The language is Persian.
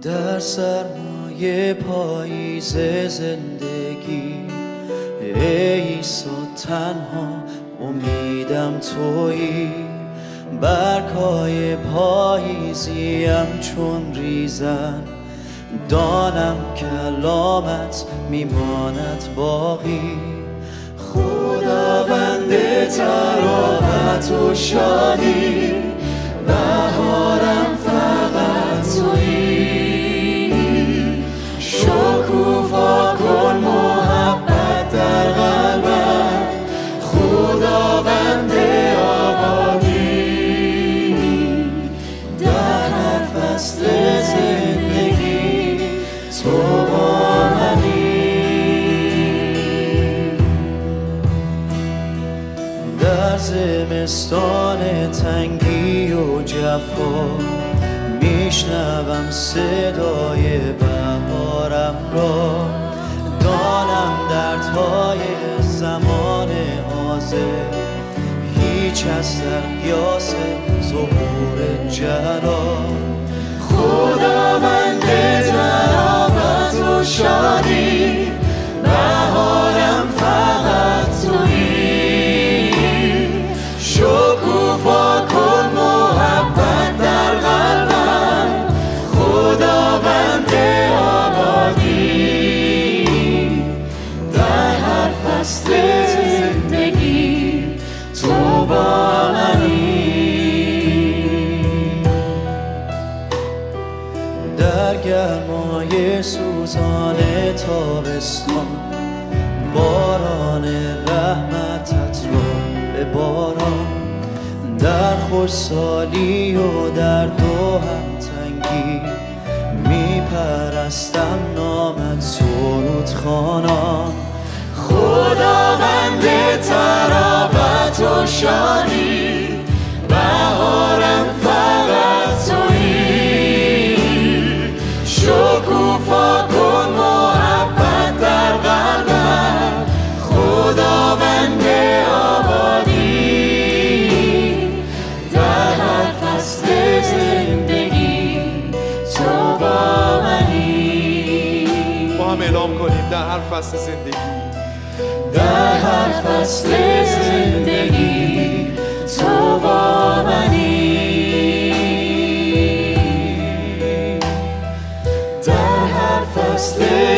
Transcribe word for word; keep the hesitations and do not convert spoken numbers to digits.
در سرمایه پاییز زندگی ای عیسی تنها امیدم تویی. برگ‌های پاییزیم چون ریزن، دانم کلامت میماند باقی. خداوند تراوت و شادی، بهارم فقط تویی. شکوفا کن محبت در قلبم، خداوند آبادی. در هر فصل زندگی تو با منی. در زمستان تنگی و جفا میشنوم صدای بهارم را. دانم دردهای زمان حاضر هیچ از در قیاس ظهور جلال. خداوند تراوت و شادی، بهارم فقط تویی. شکوفا کن محبت در قلبم، خداوند آبادی. در هر فصل زندگی تو با منی. در گرمای سوزان تابستان باران رحمتت رو بباران. در خوشسالی و در دو هم تنگی میپرستم نامت سرود خوانان. خداوند تراوت و شادی، بهارم فقط تویی. شکوفا کن محبت در قلبم، خداوند آبادی. در هر فصل زندگی تو با منی. با هم اعلام کنیم در هر فصل زندگی، در هر فصل زندگی تو با منی. در هر فصل